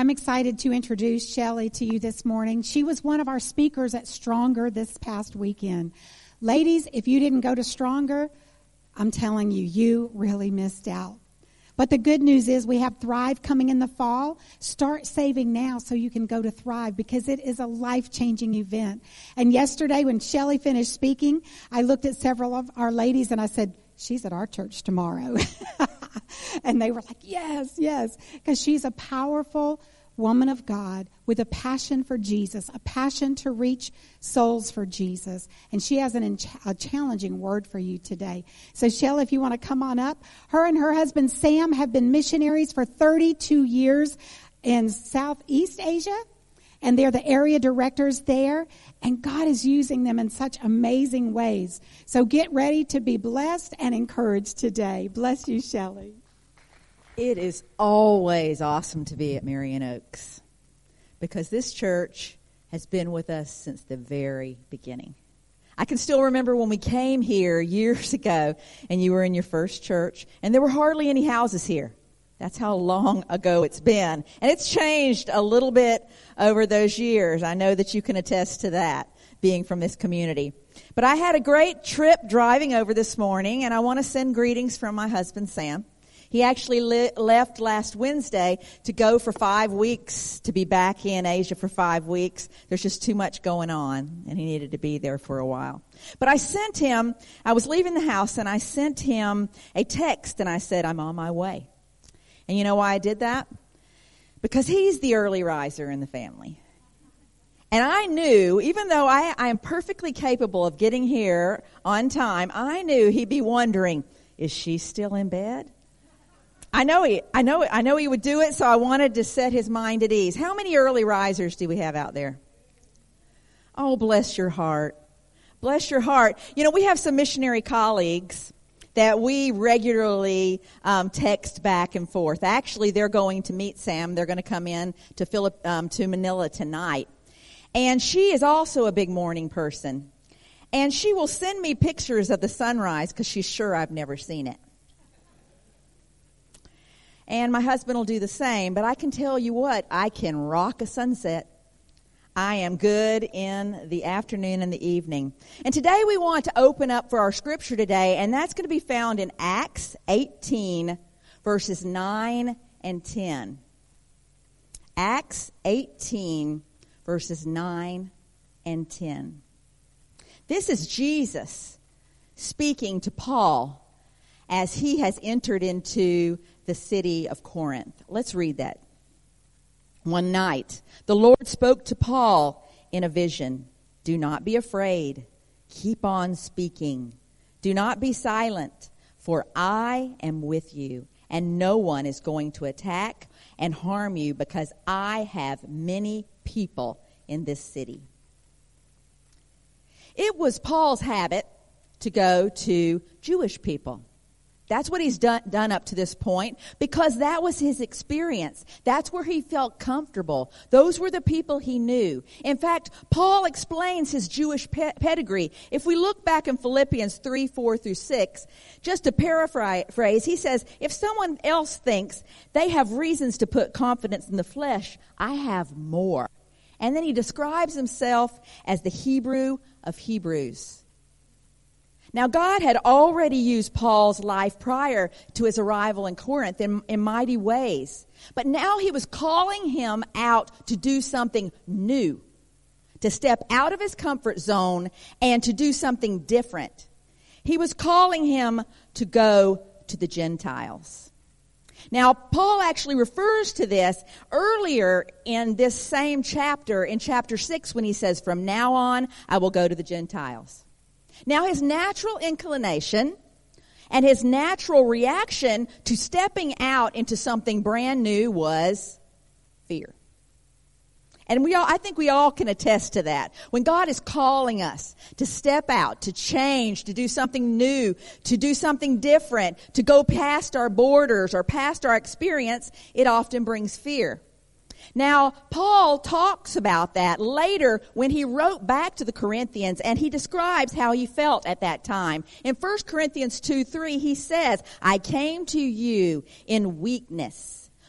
I'm excited to introduce Shelley to you this morning. She was one of our speakers at Stronger this past weekend. Ladies, if you didn't go to Stronger, I'm telling you, you really missed out. But the good news is we have Thrive coming in the fall. Start saving now so you can go to Thrive because it is a life-changing event. And yesterday when Shelley finished speaking, I looked at several of our ladies and I said, she's at our church tomorrow. And they were like, yes, because she's a powerful woman of God with a passion for Jesus, a passion to reach souls for Jesus. And she has a challenging word for you today. So, Shelley, if you want to come on up. Her and her husband, Sam, have been missionaries for 32 years in Southeast Asia. And they're the area directors there. And God is using them in such amazing ways. So get ready to be blessed and encouraged today. Bless you, Shelley. It is always awesome to be at Marion Oaks because this church has been with us since the very beginning. I can still remember when we came here years ago and you were in your first church and there were hardly any houses here. That's how long ago it's been. And it's changed a little bit over those years. I know that you can attest to that, being from this community. But I had a great trip driving over this morning, and I want to send greetings from my husband, Sam. He actually left last Wednesday to go for 5 weeks, to be back in Asia for 5 weeks. There's just too much going on, and he needed to be there for a while. But I was leaving the house, and I sent him a text, and I said, I'm on my way. And you know why I did that? Because he's the early riser in the family. And I knew, even though I am perfectly capable of getting here on time, I knew he'd be wondering, is she still in bed? I know he would do it, so I wanted to set his mind at ease. How many early risers do we have out there? Oh, bless your heart. Bless your heart. You know, we have some missionary colleagues that we regularly text back and forth. Actually, they're going to meet Sam. They're going to come in to Manila tonight. And she is also a big morning person. And she will send me pictures of the sunrise because she's sure I've never seen it. And my husband will do the same. But I can tell you what, I can rock a sunset. I am good in the afternoon and the evening. And today we want to open up for our scripture today, and that's going to be found in Acts 18, verses 9 and 10. Acts 18, verses 9 and 10. This is Jesus speaking to Paul as he has entered into the city of Corinth. Let's read that. One night, the Lord spoke to Paul in a vision. Do not be afraid. Keep on speaking. Do not be silent, for I am with you, and no one is going to attack and harm you because I have many people in this city. It was Paul's habit to go to Jewish people. That's what he's done up to this point because that was his experience. That's where he felt comfortable. Those were the people he knew. In fact, Paul explains his Jewish pedigree. If we look back in Philippians 3, 4 through 6, just to paraphrase, he says, if someone else thinks they have reasons to put confidence in the flesh, I have more. And then he describes himself as the Hebrew of Hebrews. Now, God had already used Paul's life prior to his arrival in Corinth in mighty ways. But now he was calling him out to do something new, to step out of his comfort zone and to do something different. He was calling him to go to the Gentiles. Now, Paul actually refers to this earlier in this same chapter, in chapter 6, when he says, from now on, I will go to the Gentiles. Now, his natural inclination and his natural reaction to stepping out into something brand new was fear. And I think we all can attest to that. When God is calling us to step out, to change, to do something new, to do something different, to go past our borders or past our experience, it often brings fear. Now, Paul talks about that later when he wrote back to the Corinthians, and he describes how he felt at that time. In 1 Corinthians 2:3, he says, I came to you in weakness,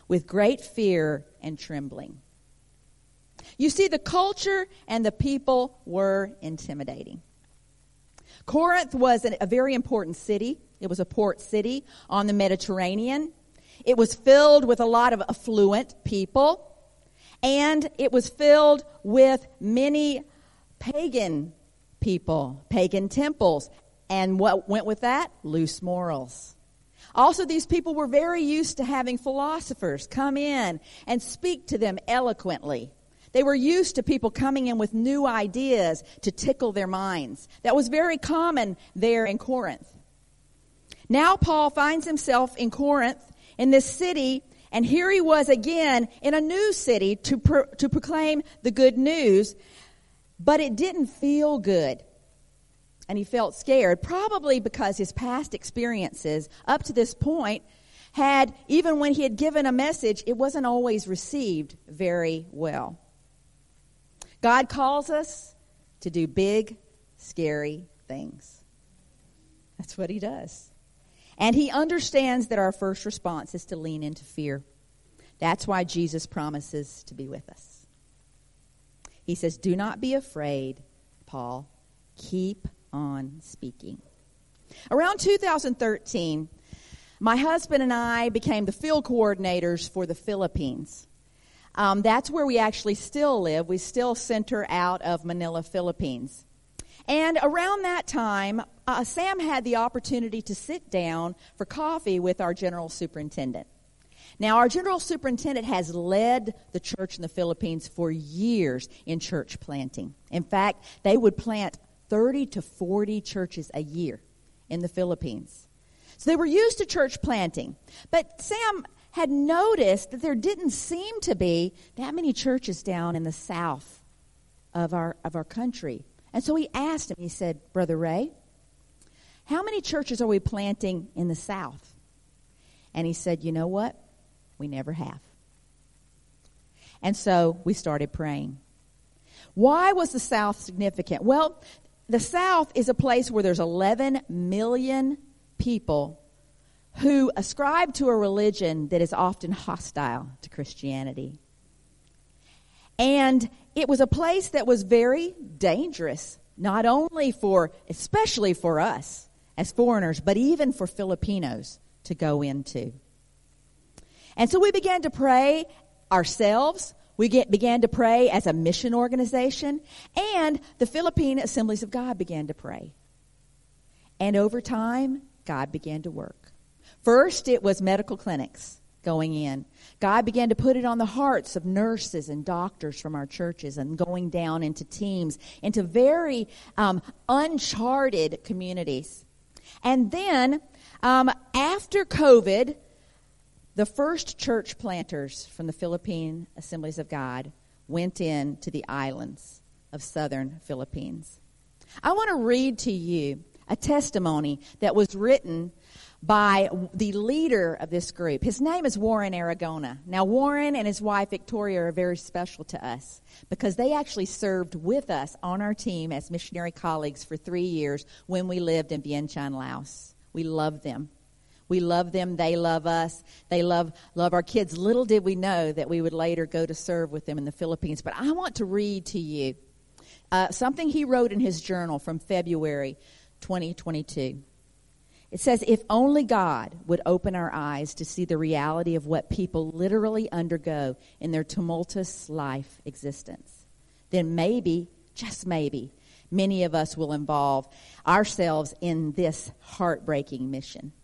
with great fear and trembling. You see, the culture and the people were intimidating. Corinth was a very important city. It was a port city on the Mediterranean. It was filled with a lot of affluent people. And it was filled with many pagan people, pagan temples. And what went with that? Loose morals. Also, these people were very used to having philosophers come in and speak to them eloquently. They were used to people coming in with new ideas to tickle their minds. That was very common there in Corinth. Now Paul finds himself in Corinth, in this city, and here he was again in a new city to proclaim the good news, but it didn't feel good. And he felt scared, probably because his past experiences up to this point had, even when he had given a message, it wasn't always received very well. God calls us to do big, scary things. That's what he does. And he understands that our first response is to lean into fear. That's why Jesus promises to be with us. He says, do not be afraid, Paul. Keep on speaking. Around 2013, my husband and I became the field coordinators for the Philippines. That's where we actually still live. We still center out of Manila, Philippines. And around that time, Sam had the opportunity to sit down for coffee with our general superintendent. Now, our general superintendent has led the church in the Philippines for years in church planting. In fact, they would plant 30 to 40 churches a year in the Philippines. So they were used to church planting. But Sam had noticed that there didn't seem to be that many churches down in the south of our country. And so he asked him, he said, Brother Ray, how many churches are we planting in the south? And he said, you know what? We never have. And so we started praying. Why was the South significant? Well, the South is a place where there's 11 million people who ascribe to a religion that is often hostile to Christianity. And it was a place that was very dangerous, not only especially for us as foreigners, but even for Filipinos to go into. And so we began to pray ourselves. We began to pray as a mission organization. And the Philippine Assemblies of God began to pray. And over time, God began to work. First, it was medical clinics going in. God began to put it on the hearts of nurses and doctors from our churches and going down into teams, into very uncharted communities. And then, after COVID, the first church planters from the Philippine Assemblies of God went in to the islands of southern Philippines. I want to read to you a testimony that was written by the leader of this group. His name is Warren Aragona. Now, Warren and his wife Victoria are very special to us because they actually served with us on our team as missionary colleagues for 3 years when we lived in Vientiane, Laos. We love them. We love them. They love us. They love our kids. Little did we know that we would later go to serve with them in the Philippines. But I want to read to you something he wrote in his journal from February 2022. It says, if only God would open our eyes to see the reality of what people literally undergo in their tumultuous life existence, then maybe, just maybe, many of us will involve ourselves in this heartbreaking mission.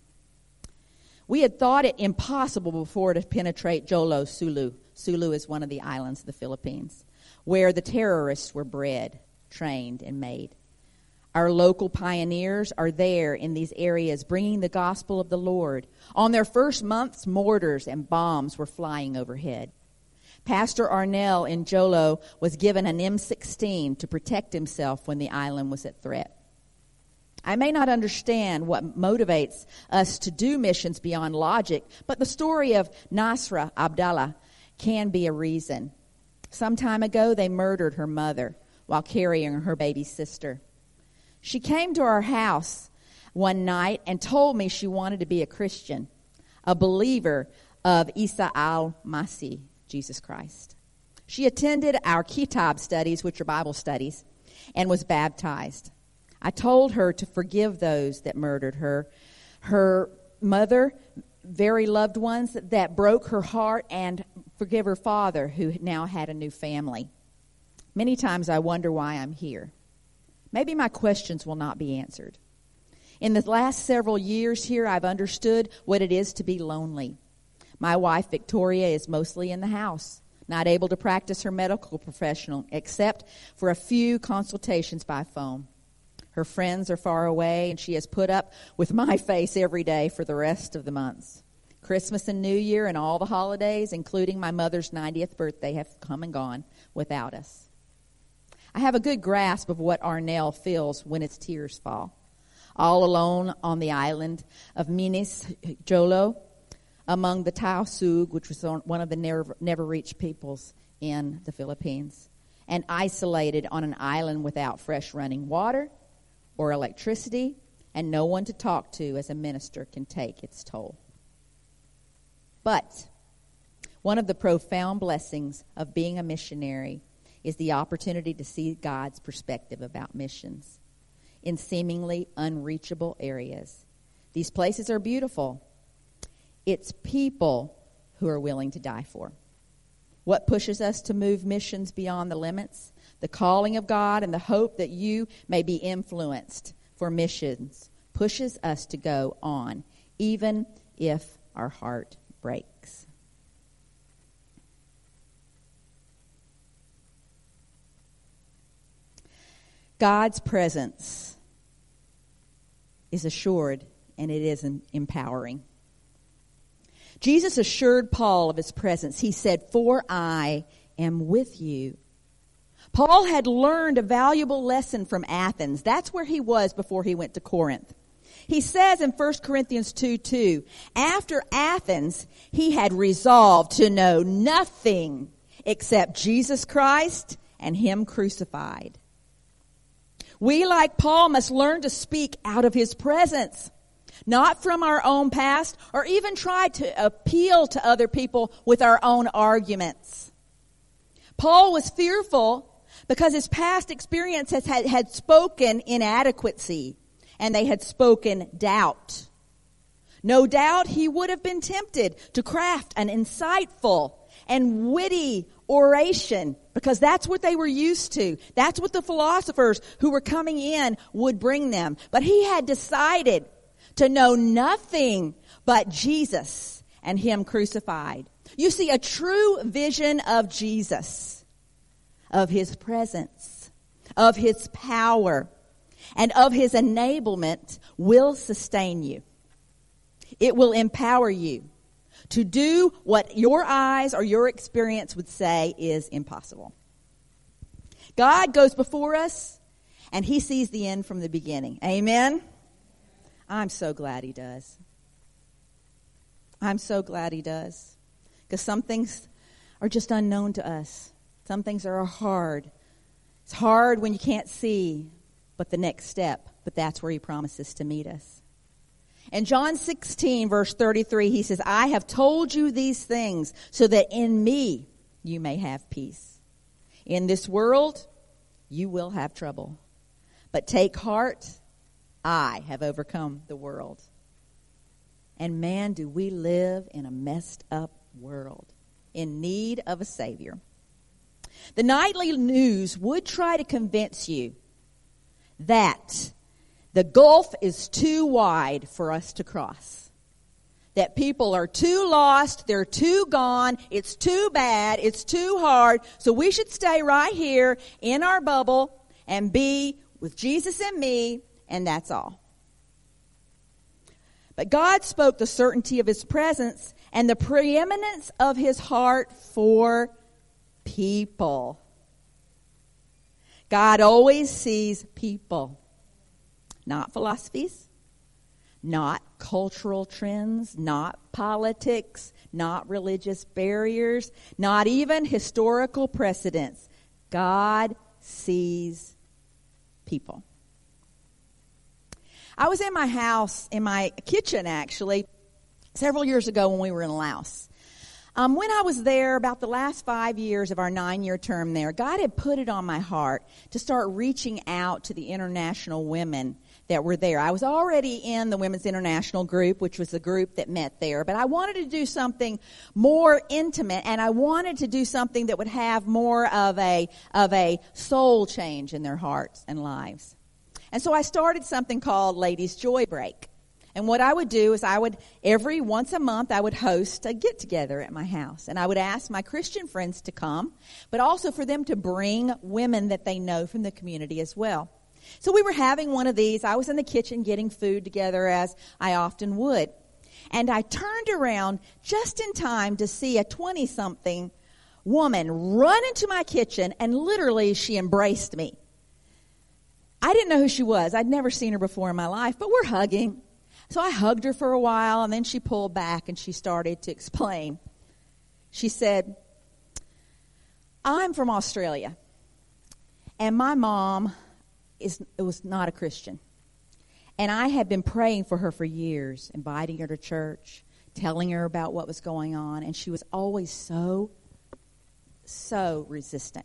We had thought it impossible before to penetrate Jolo, Sulu. Sulu is one of the islands of the Philippines, where the terrorists were bred, trained, and made. Our local pioneers are there in these areas bringing the gospel of the Lord. On their first months, mortars and bombs were flying overhead. Pastor Arnell in Jolo was given an M16 to protect himself when the island was at threat. I may not understand what motivates us to do missions beyond logic, but the story of Nasra Abdallah can be a reason. Some time ago, they murdered her mother while carrying her baby sister. She came to our house one night and told me she wanted to be a Christian, a believer of Isa al-Masih, Jesus Christ. She attended our Kitab studies, which are Bible studies, and was baptized. I told her to forgive those that murdered her, her mother, very loved ones that broke her heart, and forgive her father, who now had a new family. Many times I wonder why I'm here. Maybe my questions will not be answered. In the last several years here, I've understood what it is to be lonely. My wife, Victoria, is mostly in the house, not able to practice her medical profession except for a few consultations by phone. Her friends are far away, and she has put up with my face every day for the rest of the months. Christmas and New Year and all the holidays, including my mother's 90th birthday, have come and gone without us. I have a good grasp of what Arnell feels when its tears fall. All alone on the island of Minas Jolo, among the Tausug, which was one of the never-reached peoples in the Philippines, and isolated on an island without fresh running water or electricity, and no one to talk to as a minister can take its toll. But one of the profound blessings of being a missionary is the opportunity to see God's perspective about missions in seemingly unreachable areas. These places are beautiful. It's people who are willing to die for. What pushes us to move missions beyond the limits? The calling of God and the hope that you may be influenced for missions pushes us to go on, even if our heart breaks. God's presence is assured, and it is empowering. Jesus assured Paul of his presence. He said, "For I am with you." Paul had learned a valuable lesson from Athens. That's where he was before he went to Corinth. He says in 1 Corinthians 2:2, after Athens, he had resolved to know nothing except Jesus Christ and him crucified. We, like Paul, must learn to speak out of his presence, not from our own past or even try to appeal to other people with our own arguments. Paul was fearful because his past experience had spoken inadequacy, and they had spoken doubt. No doubt he would have been tempted to craft an insightful and witty oration, because that's what they were used to. That's what the philosophers who were coming in would bring them. But he had decided to know nothing but Jesus and him crucified. You see, a true vision of Jesus, of his presence, of his power, and of his enablement will sustain you. It will empower you to do what your eyes or your experience would say is impossible. God goes before us, and he sees the end from the beginning. Amen? I'm so glad he does. I'm so glad he does. Because some things are just unknown to us. Some things are hard. It's hard when you can't see but the next step. But that's where he promises to meet us. In John 16, verse 33, he says, I have told you these things so that in me you may have peace. In this world, you will have trouble. But take heart, I have overcome the world. And man, do we live in a messed up world in need of a Savior. The nightly news would try to convince you that the gulf is too wide for us to cross. That people are too lost, they're too gone, it's too bad, it's too hard, so we should stay right here in our bubble and be with Jesus and me, and that's all. But God spoke the certainty of his presence and the preeminence of his heart for people. God always sees people. Not philosophies, not cultural trends, not politics, not religious barriers, not even historical precedents. God sees people. I was in my house, in my kitchen actually, several years ago when we were in Laos. When I was there, about the last 5 years of our 9-year term there, God had put it on my heart to start reaching out to the international women that were there. I was already in the Women's International group, which was the group that met there, but I wanted to do something more intimate, and I wanted to do something that would have more of a soul change in their hearts and lives. And so I started something called Ladies Joy Break. And what I would do is every once a month, I would host a get-together at my house. And I would ask my Christian friends to come, but also for them to bring women that they know from the community as well. So we were having one of these. I was in the kitchen getting food together, as I often would. And I turned around just in time to see a 20-something woman run into my kitchen, and literally she embraced me. I didn't know who she was. I'd never seen her before in my life, but we're hugging. So I hugged her for a while, and then she pulled back and she started to explain. She said, I'm from Australia, and my mom was not a Christian. And I had been praying for her for years, inviting her to church, telling her about what was going on, and she was always so resistant.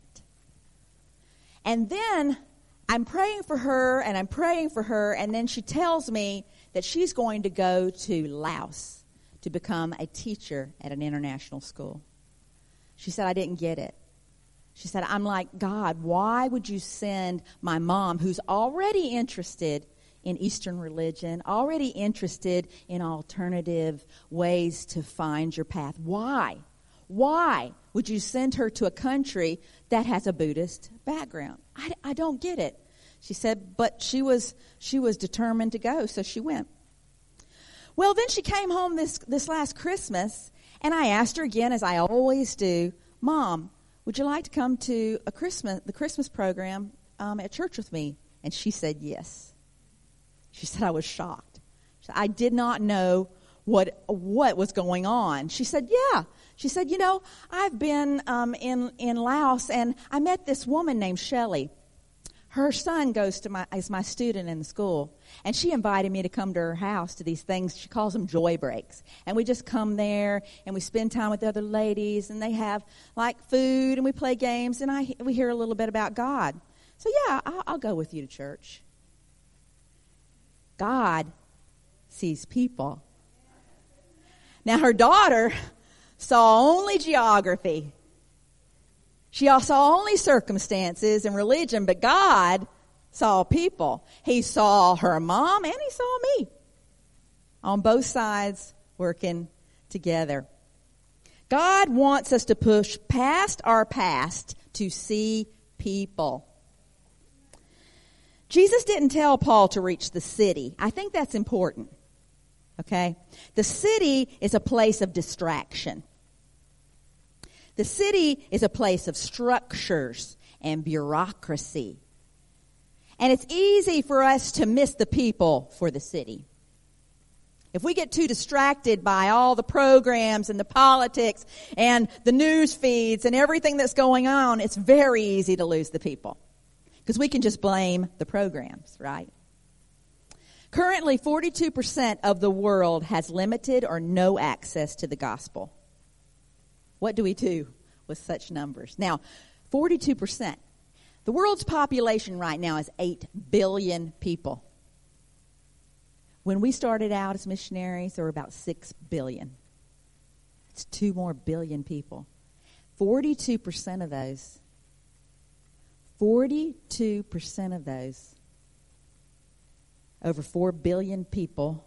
And then I'm praying for her, and then she tells me that she's going to go to Laos to become a teacher at an international school. She said, I didn't get it. She said, I'm like, God, why would you send my mom, who's already interested in Eastern religion, already interested in alternative ways to find your path? Why? Why would you send her to a country that has a Buddhist background? I don't get it. She said, but she was determined to go, so she went. Well, then she came home this last Christmas, and I asked her again, as I always do, Mom, would you like to come to the Christmas program at church with me? And she said yes. She said, I was shocked. She said, I did not know what was going on. She said, yeah. She said, I've been in Laos, and I met this woman named Shelley. Her son goes as my student in the school, and she invited me to come to her house to these things. She calls them joy breaks, and we just come there and we spend time with the other ladies, and they have like food and we play games, and we hear a little bit about God. So yeah, I'll go with you to church. God sees people. Now her daughter saw only geography. She saw only circumstances and religion, but God saw people. He saw her mom and he saw me on both sides working together. God wants us to push past our past to see people. Jesus didn't tell Paul to reach the city. I think that's important. Okay? The city is a place of distraction. The city is a place of structures and bureaucracy. And it's easy for us to miss the people for the city. If we get too distracted by all the programs and the politics and the news feeds and everything that's going on, it's very easy to lose the people. Because we can just blame the programs, right? Currently, 42% of the world has limited or no access to the gospel. What do we do with such numbers? Now, 42%. The world's population right now is 8 billion people. When we started out as missionaries, there were about 6 billion. It's 2 more billion people. 42% of those, over 4 billion people,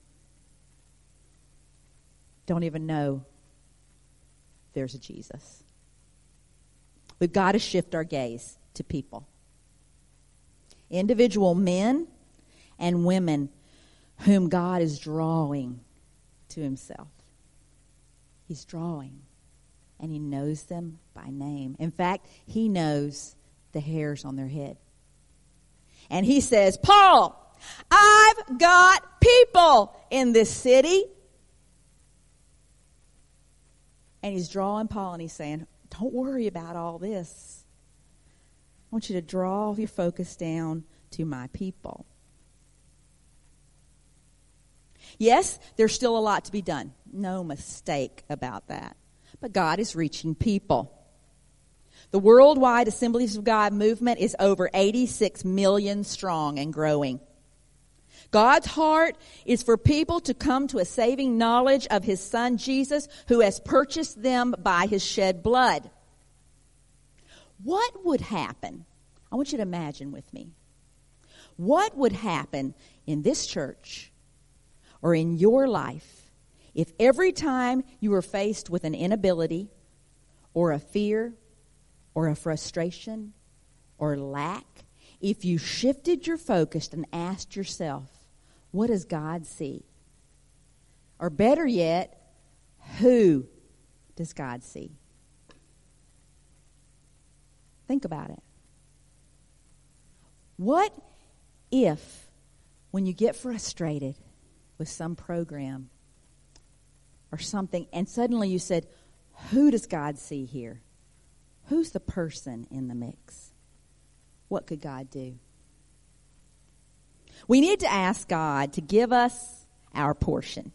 don't even know there's a Jesus. We've got to shift our gaze to people. Individual men and women whom God is drawing to himself. He's drawing, and he knows them by name. In fact, he knows the hairs on their head. And he says, Paul, I've got people in this city. And he's drawing Paul, and he's saying, don't worry about all this. I want you to draw your focus down to my people. Yes, there's still a lot to be done. No mistake about that. but God is reaching people. The worldwide Assemblies of God movement is over 86 million strong and growing. God's heart is for people to come to a saving knowledge of His Son Jesus, who has purchased them by His shed blood. What would happen? I want you to imagine with me. What would happen in this church or in your life if every time you were faced with an inability or a fear or a frustration or lack, if you shifted your focus and asked yourself, what does God see? Or better yet, who does God see? Think about it. What if, when you get frustrated with some program or something, and suddenly you said, who does God see here? Who's the person in the mix? What could God do? We need to ask God to give us our portion.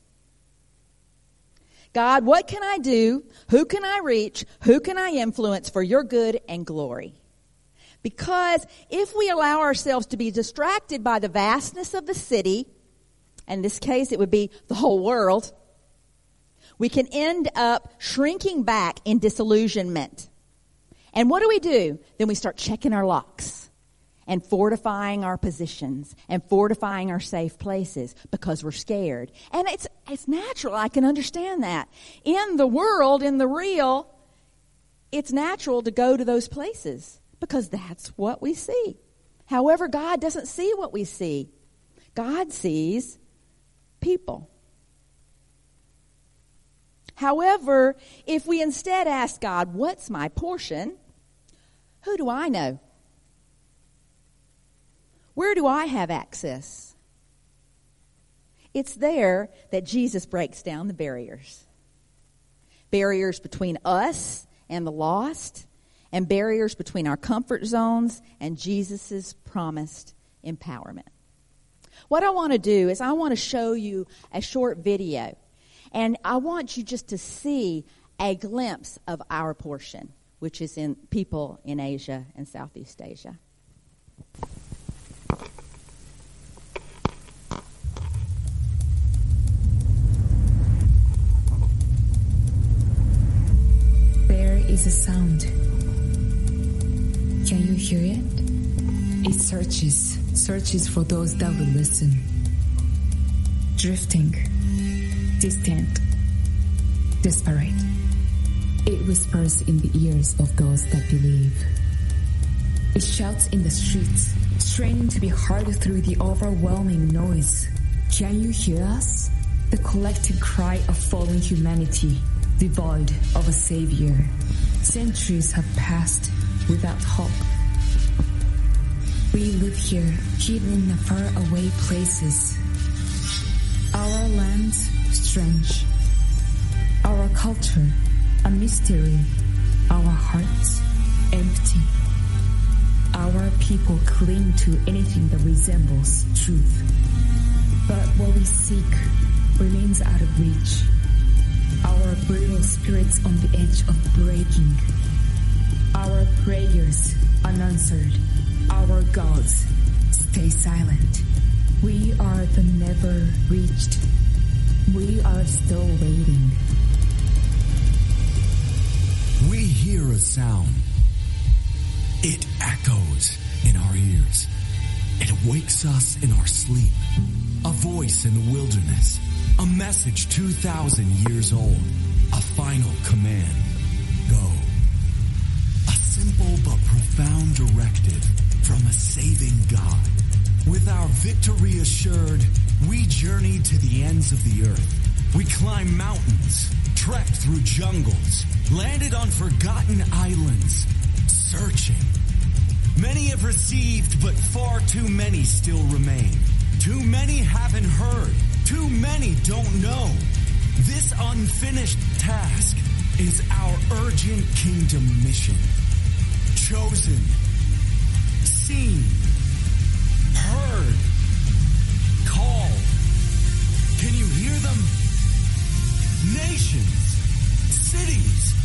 God, what can I do? Who can I reach? Who can I influence for your good and glory? Because if we allow ourselves to be distracted by the vastness of the city, in this case it would be the whole world, we can end up shrinking back in disillusionment. And what do? Then we start checking our locks and fortifying our positions and fortifying our safe places because we're scared. And it's natural. I can understand that. In the world, in the real, it's natural to go to those places because that's what we see. However, God doesn't see what we see. God sees people. However, if we instead ask God, what's my portion? Who do I know? Where do I have access? It's there that Jesus breaks down the barriers. Barriers between us and the lost, and barriers between our comfort zones and Jesus' promised empowerment. What I want to do is I want to show you a short video. And I want you just to see a glimpse of our portion, which is in people in Asia and Southeast Asia. There is a sound. Can you hear it? It searches for those that will listen. Drifting. Distant, desperate. It whispers in the ears of those that believe. It shouts in the streets, straining to be heard through the overwhelming noise. Can you hear us? The collective cry of fallen humanity, devoid of a savior. Centuries have passed without hope. We live here, hidden in faraway places. Our land, strange. Our culture, a mystery. Our hearts, empty. Our people cling to anything that resembles truth. But what we seek remains out of reach. Our brittle spirits on the edge of breaking. Our prayers unanswered. Our gods stay silent. We are the never reached. We are still waiting. We hear a sound. It echoes in our ears. It wakes us in our sleep. A voice in the wilderness. A message 2,000 years old. A final command. Go. A simple but profound directive from a saving God. With our victory assured, we journey to the ends of the earth. We climb mountains, trekked through jungles, landed on forgotten islands, searching. Many have received, but far too many still remain. Too many haven't heard. Too many don't know. This unfinished task is our urgent kingdom mission. Chosen, seen, heard, called. Can you hear them? Nations, cities,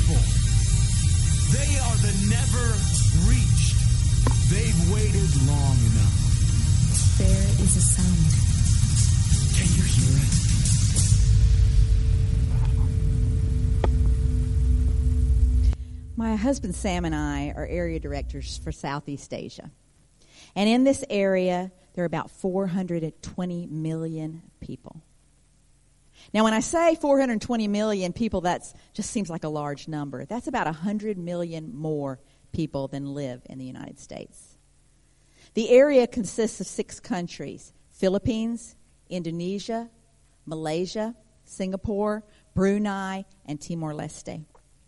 people. They are the never reached. They've waited long enough. There is a sound. Can you hear it? My husband Sam and I are area directors for Southeast Asia. And in this area, there are about 420 million people. Now, when I say 420 million people, that just seems like a large number. That's about 100 million more people than live in the United States. The area consists of 6 countries: Philippines, Indonesia, Malaysia, Singapore, Brunei, and Timor-Leste.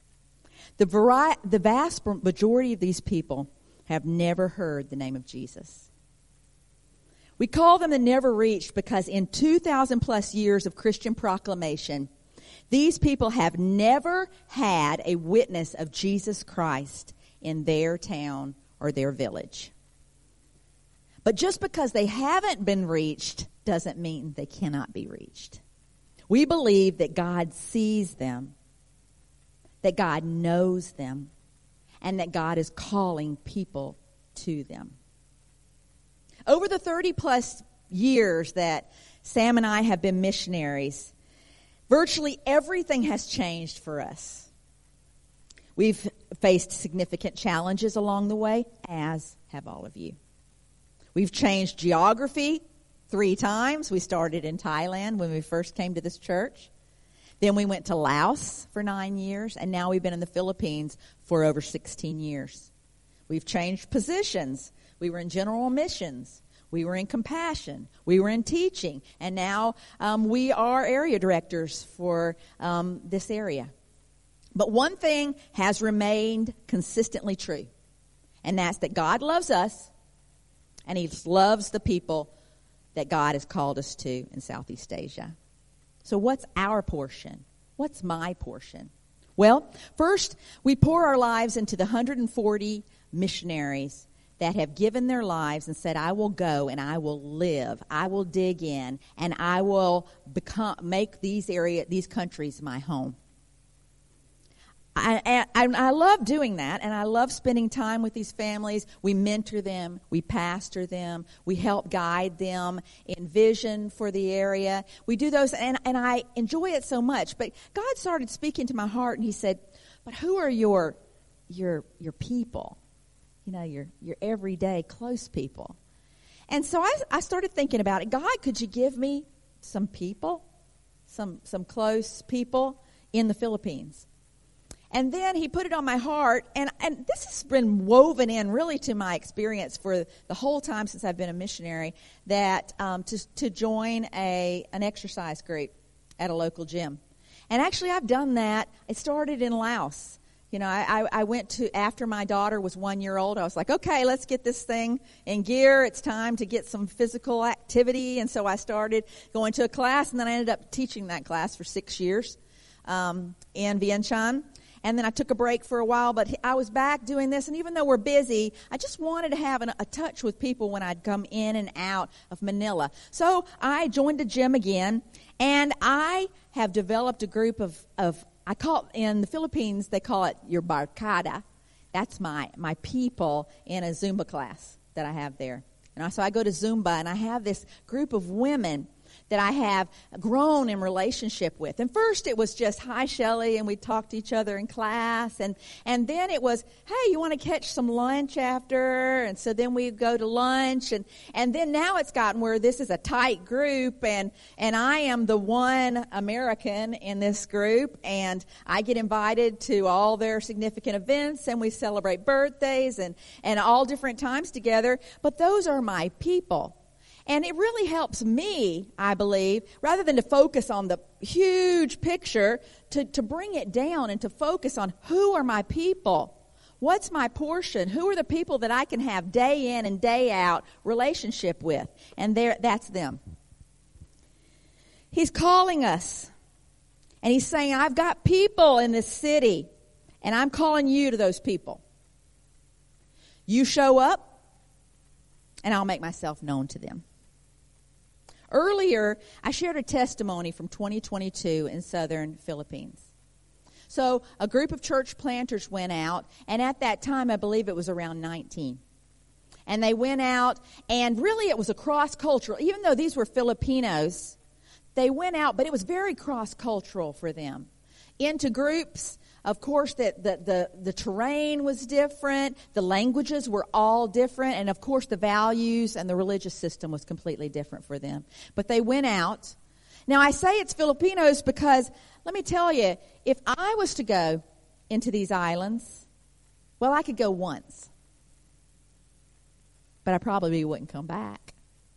The vast majority of these people have never heard the name of Jesus. We call them the never reached because in 2,000 plus years of Christian proclamation, these people have never had a witness of Jesus Christ in their town or their village. But just because they haven't been reached doesn't mean they cannot be reached. We believe that God sees them, that God knows them, and that God is calling people to them. Over the 30 plus years that Sam and I have been missionaries, virtually everything has changed for us. We've faced significant challenges along the way, as have all of you. We've changed geography 3 times. We started in Thailand when we first came to this church. Then we went to Laos for 9 years, and now we've been in the Philippines for over 16 years. We've changed positions. We were in general missions. We were in compassion. We were in teaching. And now we are area directors for this area. But one thing has remained consistently true, and that's that God loves us, and He loves the people that God has called us to in Southeast Asia. So what's our portion? What's my portion? Well, first, we pour our lives into the 140 missionaries that have given their lives and said, I will go and I will live, I will dig in, and I will make these countries my home. I love doing that, and I love spending time with these families. We mentor them, we pastor them, we help guide them in vision for the area. We do those, and I enjoy it so much. But God started speaking to my heart, and He said, but who are your people? You know, your everyday close people. And so I started thinking about it. God, could you give me some people, some close people in the Philippines? And then He put it on my heart, and this has been woven in really to my experience for the whole time since I've been a missionary, that to join an exercise group at a local gym. And actually I've done that. It started in Laos. You know, I went to, after my daughter was 1 year old, I was like, okay, let's get this thing in gear. It's time to get some physical activity. And so I started going to a class, and then I ended up teaching that class for 6 years in Vientiane. And then I took a break for a while, but I was back doing this. And even though we're busy, I just wanted to have a touch with people when I'd come in and out of Manila. So I joined a gym again, and I have developed a group of I call it, in the Philippines, they call it your barkada. That's my people in a Zumba class that I have there. And so I go to Zumba, and I have this group of women that I have grown in relationship with. And first it was just, hi, Shelley, and we'd talk to each other in class. And then it was, hey, you want to catch some lunch after? And so then we'd go to lunch. And then now it's gotten where this is a tight group, and I am the one American in this group, and I get invited to all their significant events, and we celebrate birthdays and all different times together. But those are my people. And it really helps me, I believe, rather than to focus on the huge picture, to bring it down and to focus on who are my people. What's my portion? Who are the people that I can have day in and day out relationship with? And that's them. He's calling us. And He's saying, I've got people in this city, and I'm calling you to those people. You show up, and I'll make myself known to them. Earlier, I shared a testimony from 2022 in southern Philippines. So a group of church planters went out, and at that time, I believe it was around 19. And they went out, and really it was a cross-cultural. Even though these were Filipinos, they went out, but it was very cross-cultural for them. Into groups, of course, the terrain was different, the languages were all different, and of course the values and the religious system was completely different for them. But they went out. Now I say it's Filipinos because, let me tell you, if I was to go into these islands, well, I could go once. But I probably wouldn't come back.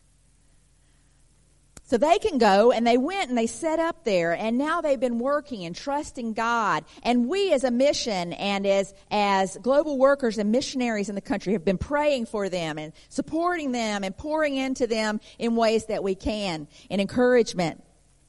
So they can go, and they went and they set up there, and now they've been working and trusting God. And we as a mission and as global workers and missionaries in the country have been praying for them and supporting them and pouring into them in ways that we can, in encouragement.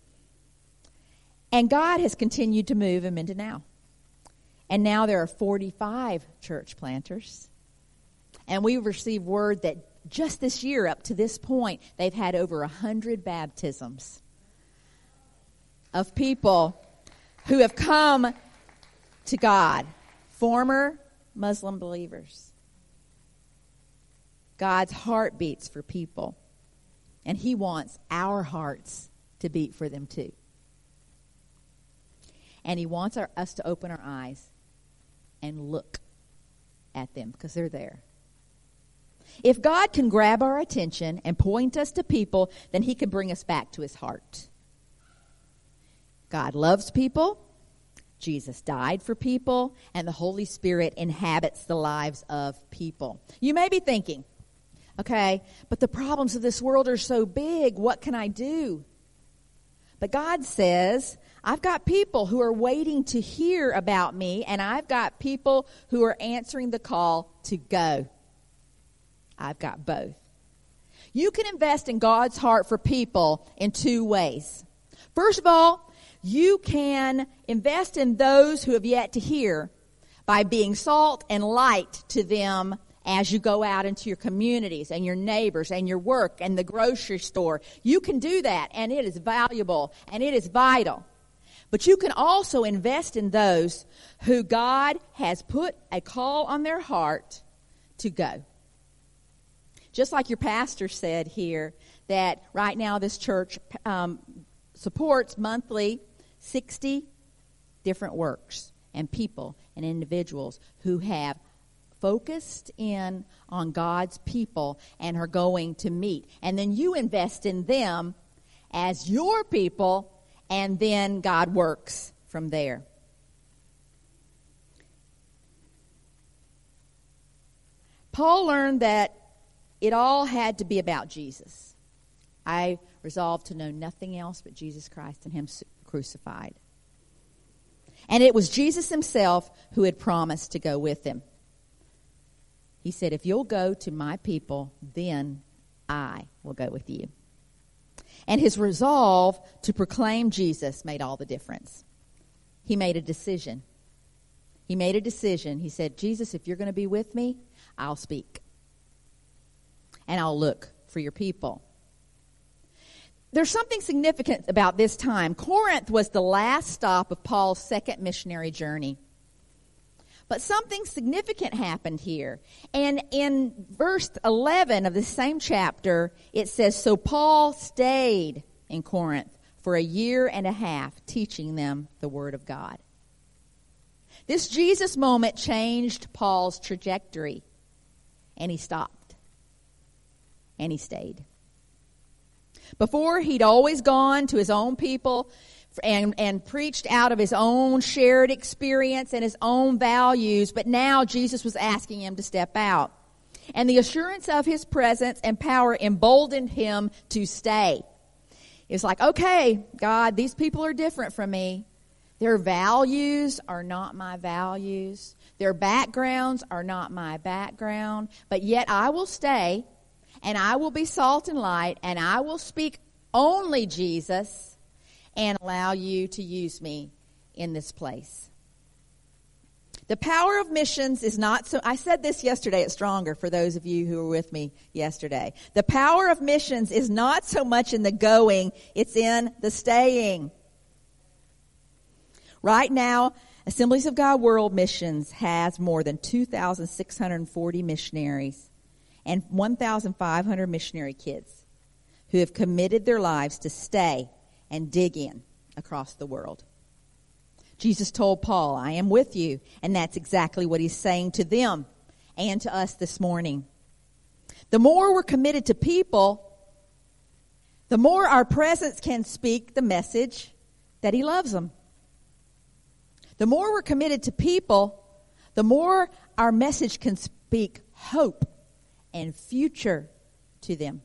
And God has continued to move them into now. And now there are 45 church planters. And we've received word that just this year, up to this point, they've had over 100 baptisms of people who have come to God, former Muslim believers. God's heart beats for people, and He wants our hearts to beat for them too. And He wants us to open our eyes and look at them because they're there. If God can grab our attention and point us to people, then He can bring us back to His heart. God loves people, Jesus died for people, and the Holy Spirit inhabits the lives of people. You may be thinking, okay, but the problems of this world are so big, what can I do? But God says, I've got people who are waiting to hear about me, and I've got people who are answering the call to go. I've got both. You can invest in God's heart for people in two ways. First of all, you can invest in those who have yet to hear by being salt and light to them as you go out into your communities and your neighbors and your work and the grocery store. You can do that, and it is valuable and it is vital. But you can also invest in those who God has put a call on their heart to go. Just like your pastor said here, that right now this church supports monthly 60 different works and people and individuals who have focused in on God's people and are going to meet. And then you invest in them as your people, and then God works from there. Paul learned that it all had to be about Jesus. I resolved to know nothing else but Jesus Christ and Him crucified. And it was Jesus Himself who had promised to go with Him. He said, if you'll go to my people, then I will go with you. And his resolve to proclaim Jesus made all the difference. He made a decision. He made a decision. He said, Jesus, if you're going to be with me, I'll speak. And I'll look for your people. There's something significant about this time. Corinth was the last stop of Paul's second missionary journey. But something significant happened here. And in verse 11 of the same chapter, it says, so Paul stayed in Corinth for 1.5 years, teaching them the word of God. This Jesus moment changed Paul's trajectory. And he stopped. And he stayed. Before, he'd always gone to his own people and preached out of his own shared experience and his own values. But now Jesus was asking him to step out. And the assurance of his presence and power emboldened him to stay. It's like, okay, God, these people are different from me. Their values are not my values. Their backgrounds are not my background. But yet I will stay. And I will be salt and light, and I will speak only Jesus and allow you to use me in this place. The power of missions is not so... I said this yesterday at Stronger for those of you who were with me yesterday. The power of missions is not so much in the going, it's in the staying. Right now, Assemblies of God World Missions has more than 2,640 missionaries and 1,500 missionary kids who have committed their lives to stay and dig in across the world. Jesus told Paul, I am with you, and that's exactly what he's saying to them and to us this morning. The more we're committed to people, the more our presence can speak the message that he loves them. The more we're committed to people, the more our message can speak hope and future to them.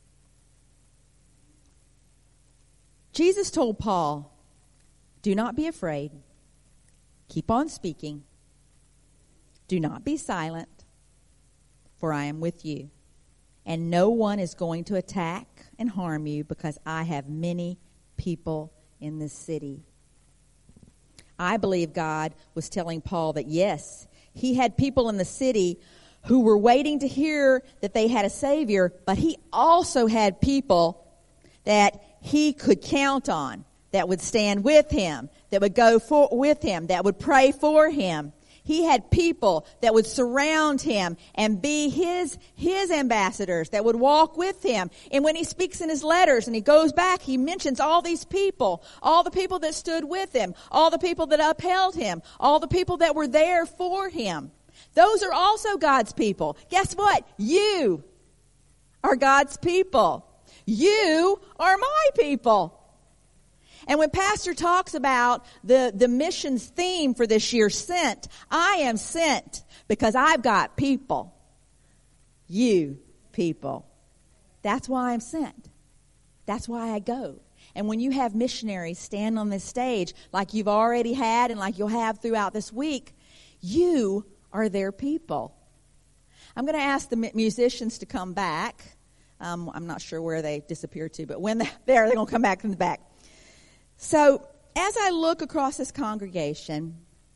Jesus told Paul, do not be afraid. Keep on speaking. Do not be silent, for I am with you. And no one is going to attack and harm you because I have many people in this city. I believe God was telling Paul that yes, he had people in the city who were waiting to hear that they had a Savior, but he also had people that he could count on, that would stand with him, that would go with him, that would pray for him. He had people that would surround him and be his ambassadors, that would walk with him. And when he speaks in his letters and he goes back, he mentions all these people, all the people that stood with him, all the people that upheld him, all the people that were there for him. Those are also God's people. Guess what? You are God's people. You are my people. And when Pastor talks about the missions theme for this year, sent, I am sent because I've got people. You people. That's why I'm sent. That's why I go. And when you have missionaries stand on this stage like you've already had and like you'll have throughout this week, you are their people. I'm going to ask the musicians to come back. I'm not sure where they disappeared to, but when they're going to come back from the back. So, as I look across this congregation,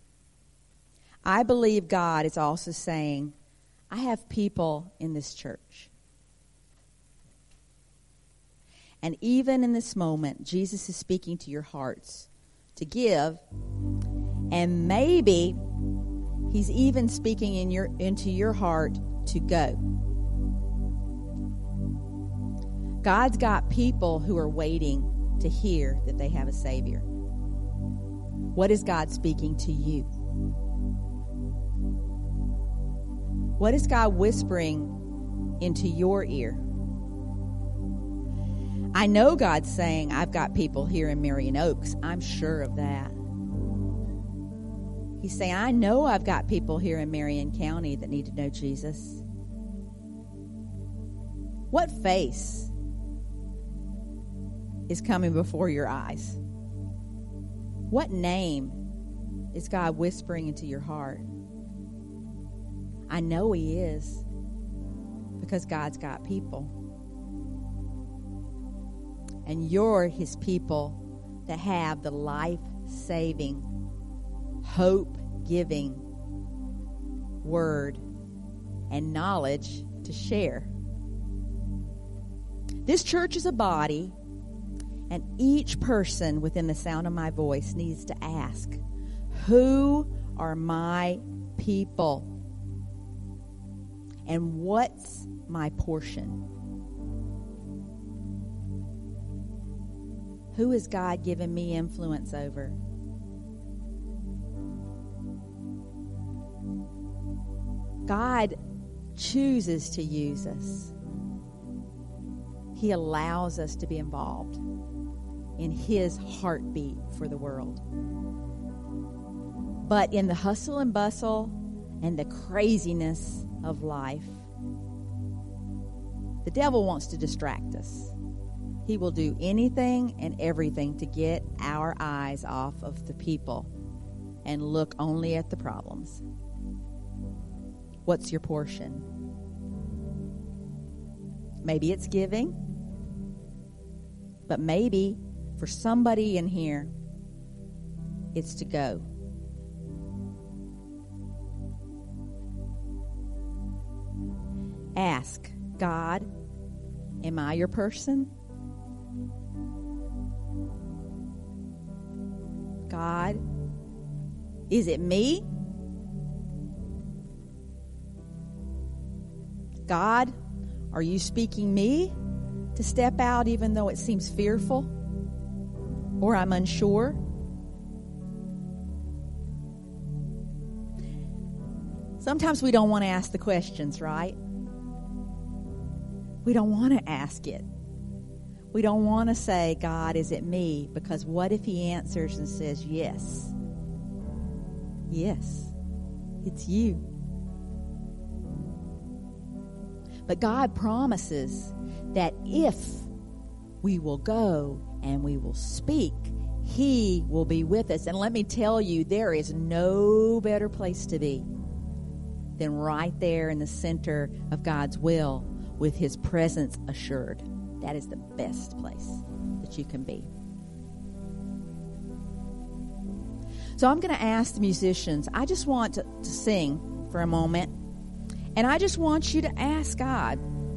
I believe God is also saying, I have people in this church. And even in this moment, Jesus is speaking to your hearts to give, and maybe he's even speaking into your heart to go. God's got people who are waiting to hear that they have a Savior. What is God speaking to you? What is God whispering into your ear? I know God's saying, I've got people here in Marion Oaks. I'm sure of that. He's saying, I know I've got people here in Marion County that need to know Jesus. What face is coming before your eyes? What name is God whispering into your heart? I know he is, because God's got people. And you're his people that have the life-saving, hope-giving word and knowledge to share. This church is a body, and each person within the sound of my voice needs to ask, who are my people? And what's my portion? Who has God given me influence over? God chooses to use us. He allows us to be involved in his heartbeat for the world. But in the hustle and bustle and the craziness of life, the devil wants to distract us. He will do anything and everything to get our eyes off of the people and look only at the problems. What's your portion? Maybe it's giving, but maybe for somebody in here, it's to go. Ask, God, am I your person? God, Is it me? God, are you speaking me to step out even though it seems fearful or I'm unsure? Sometimes we don't want to ask the questions, right? We don't want to ask it. We don't want to say, God, is it me? Because what if he answers and says, yes. Yes, it's you. But God promises that if we will go and we will speak, he will be with us. And let me tell you, there is no better place to be than right there in the center of God's will with his presence assured. That is the best place that you can be. So I'm going to ask the musicians, I just want to sing for a moment. And I just want you to ask God,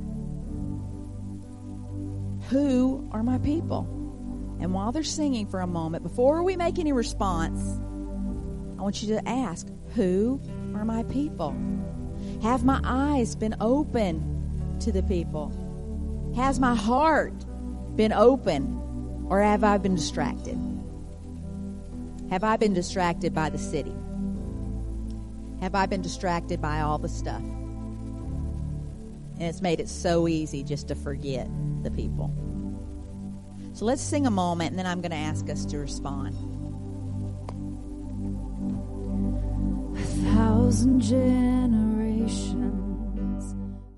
who are my people? And while they're singing for a moment, before we make any response, I want you to ask, who are my people? Have my eyes been open to the people? Has my heart been open, or have I been distracted? Have I been distracted by the city? Have I been distracted by all the stuff? And it's made it so easy just to forget the people. So let's sing a moment, and then I'm going to ask us to respond. 1,000 generations.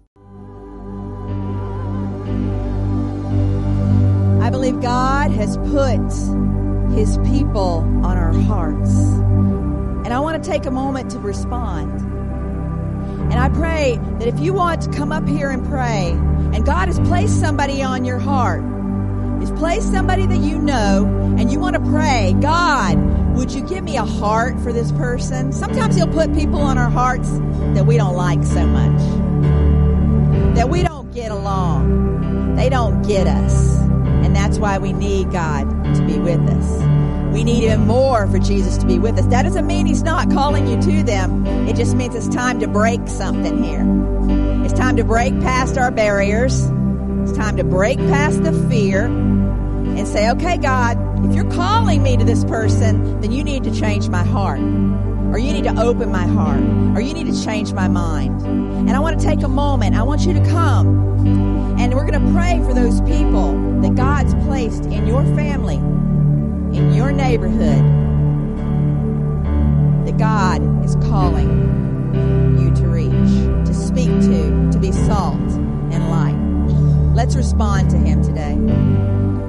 I believe God has put his people on our hearts. And I want to take a moment to respond. And I pray that if you want to come up here and pray, and God has placed somebody on your heart, He's placed somebody that you know, and you want to pray, God, would you give me a heart for this person? Sometimes he'll put people on our hearts that we don't like so much, that we don't get along. They don't get us. And that's why we need God to be with us. We need even more for Jesus to be with us. That doesn't mean he's not calling you to them. It just means it's time to break something here. It's time to break past our barriers. It's time to break past the fear and say, okay, God, if you're calling me to this person, then you need to change my heart. Or you need to open my heart. Or you need to change my mind. And I want to take a moment. I want you to come. And we're going to pray for those people that God's placed in your family, in your neighborhood, that God is calling you to reach, to speak to be salt and light. Let's respond to him today.